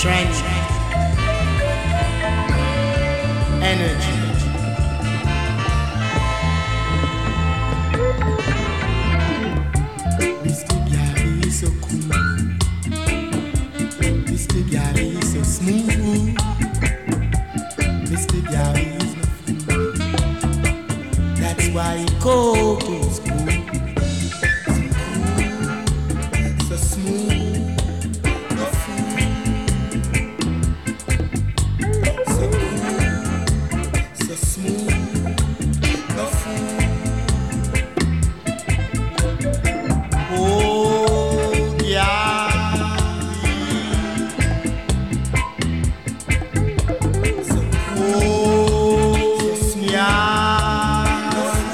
strength, energy. Mr. Gary is so cool. Mr. Gary is so smooth. Mr. Gary is no fool. That's why he go to school. So smooth, no fool. So cool, so smooth, no fool. Oh, yeah. So cool, so yeah.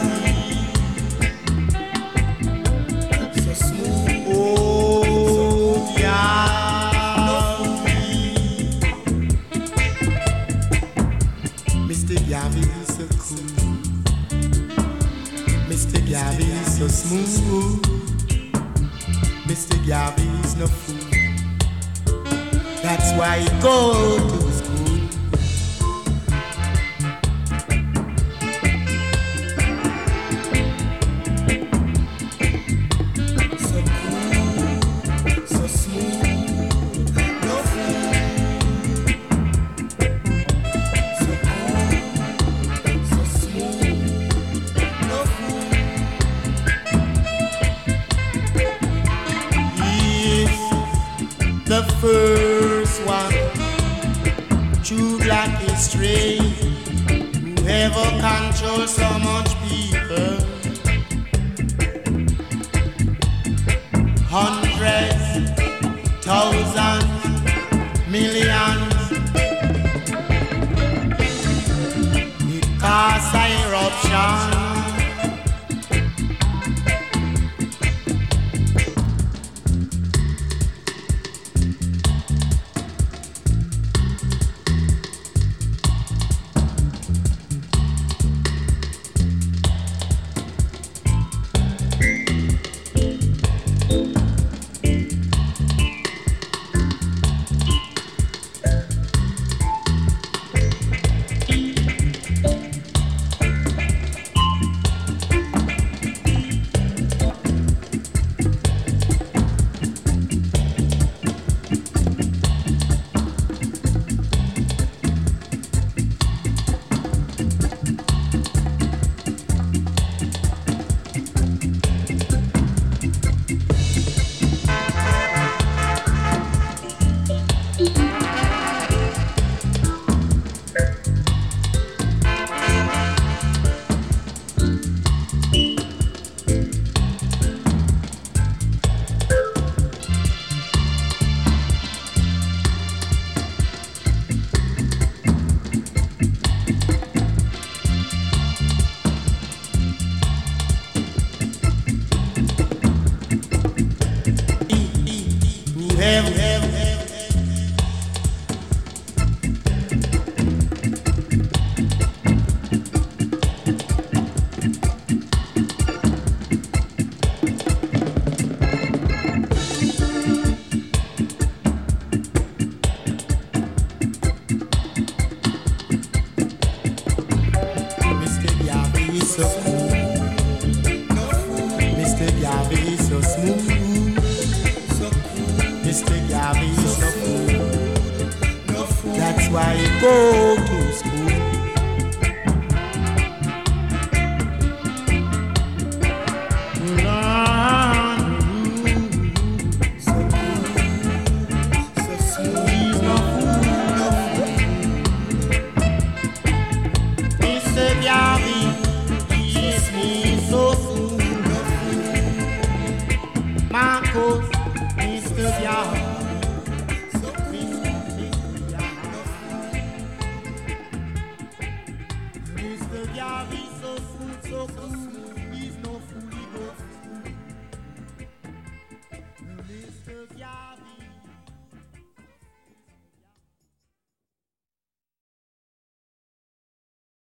So smooth, oh, yeah. Mr. Garvey is so cool. Mr. Garvey is so smooth. Mr. Garvey is no fool. That's why he go to school. So cool, so smooth, no fool. So cool, so smooth, no fool. He's the first one, true black history, who ever control so much people. Hundreds, thousands, millions. It caused an eruption. Mr. Garvey is so cool. Mr. Garvey is so smooth. Mr. Garvey is no fool. That's why he go to school. So cool, so smooth. He's no fool, no fool. Mr. Garvey, he's so fool, no fool. Marcos, Mr. Garvey. Mr. Garvey, so smooth, so cool. He's no fool, he go